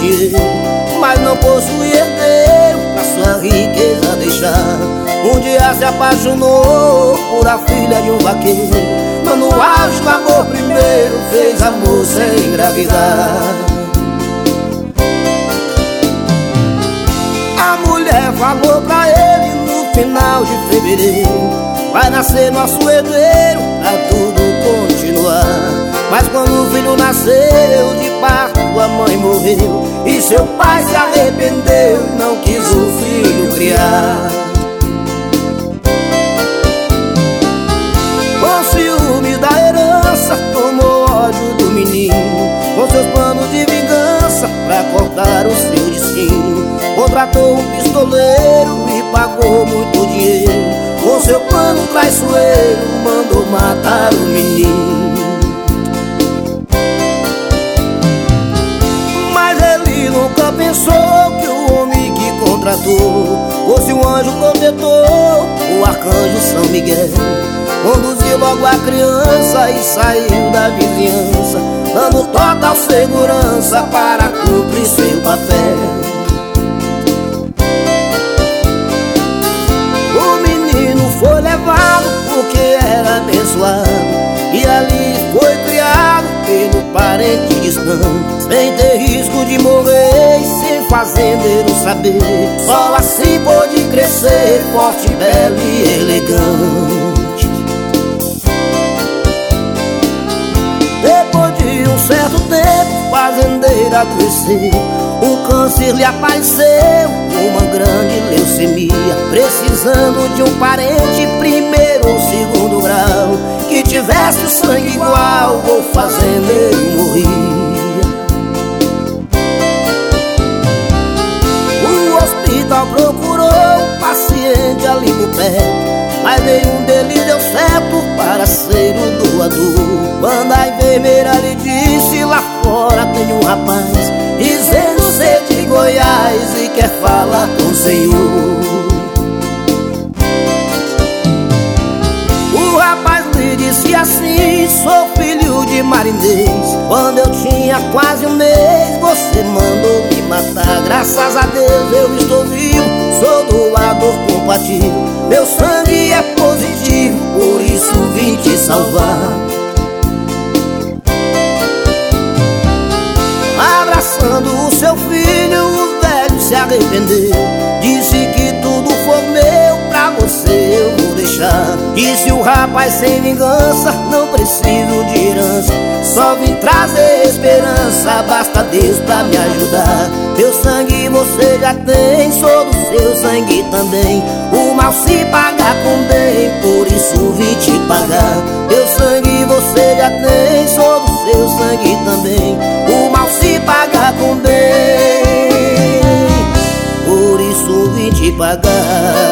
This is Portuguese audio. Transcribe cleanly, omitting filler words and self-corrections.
dinheiro, mas não possui herdeiro pra sua riqueza deixar. Um dia se apaixonou por a filha de um vaqueiro, mas no auge do amor primeiro fez a moça engravidar. A mulher falou pra ele no final de fevereiro: vai nascer nosso herdeiro pra tudo continuar. Mas quando o filho nasceu, de parto a mãe morreu, e seu pai se arrependeu, não quis o filho criar. Com ciúmes da herança, tomou ódio do menino, com seus planos de vingança pra cortar o seu destino. Contratou um pistoleiro e pagou muito dinheiro, com seu plano traiçoeiro mandou matar o menino. Mas ele nunca pensou que o homem que contratou fosse um anjo protetor, o arcanjo São Miguel. Conduziu logo a criança e saiu da vizinhança, dando total segurança para cumprir seu papel. Foi levado porque era abençoado, e ali foi criado pelo parente distante, sem ter risco de morrer e sem fazendeiro saber. Só assim pôde crescer forte, belo e elegante. Depois de um certo tempo, o fazendeiro adoeceu, um câncer lhe apareceu, uma grande leucemia, precisando de um parente primeiro ou segundo grau, que tivesse o sangue igual, o fazendeiro morria. O hospital procurou um paciente ali por perto, mas nenhum deles deu certo para ser o doador. Quando a enfermeira lhe disse: lá fora tem um rapaz dizendo ser de Goiás e quer falar com o Senhor. O rapaz lhe disse assim: sou filho de marinês, quando eu tinha quase um mês você mandou me matar. Graças a Deus eu estou vivo, sou doador compatível, meu sangue é positivo, por isso vim te salvar. Abraçando o seu filho, o velho se arrependeu, disse que tudo for meu, pra você eu vou deixar. Disse o rapaz sem vingança: não preciso de herança, só vim trazer esperança, basta Deus pra me ajudar. Meu sangue você já tem, sou do seu sangue também, o mal se paga com bem, por isso vim te pagar. Meu sangue você já tem, sou do seu sangue também, o mal se paga com bem, por isso vim te pagar.